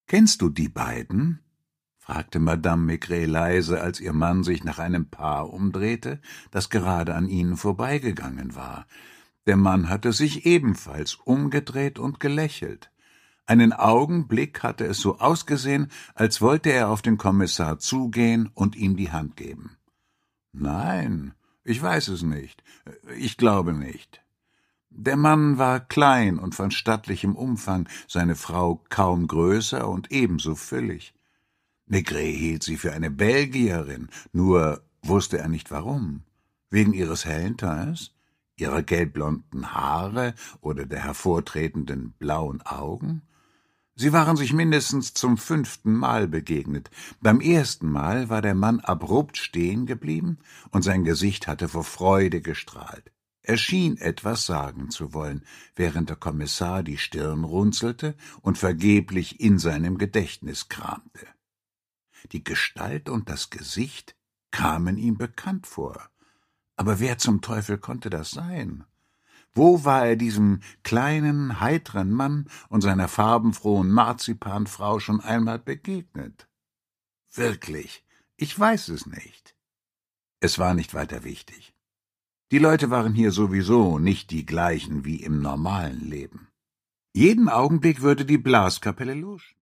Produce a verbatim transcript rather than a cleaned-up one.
»Kennst du die beiden?« fragte Madame Maigret leise, als ihr Mann sich nach einem Paar umdrehte, das gerade an ihnen vorbeigegangen war. Der Mann hatte sich ebenfalls umgedreht und gelächelt. Einen Augenblick hatte es so ausgesehen, als wollte er auf den Kommissar zugehen und ihm die Hand geben. »Nein, ich weiß es nicht. Ich glaube nicht.« Der Mann war klein und von stattlichem Umfang, seine Frau kaum größer und ebenso füllig. Maigret hielt sie für eine Belgierin, nur wusste er nicht warum. Wegen ihres hellen Teints, ihrer gelbblonden Haare oder der hervortretenden blauen Augen? Sie waren sich mindestens zum fünften Mal begegnet. Beim ersten Mal war der Mann abrupt stehen geblieben, und sein Gesicht hatte vor Freude gestrahlt. Er schien etwas sagen zu wollen, während der Kommissar die Stirn runzelte und vergeblich in seinem Gedächtnis kramte. Die Gestalt und das Gesicht kamen ihm bekannt vor. Aber wer zum Teufel konnte das sein? Wo war er diesem kleinen, heiteren Mann und seiner farbenfrohen Marzipanfrau schon einmal begegnet? Wirklich, ich weiß es nicht. Es war nicht weiter wichtig. Die Leute waren hier sowieso nicht die gleichen wie im normalen Leben. Jeden Augenblick würde die Blaskapelle loschen.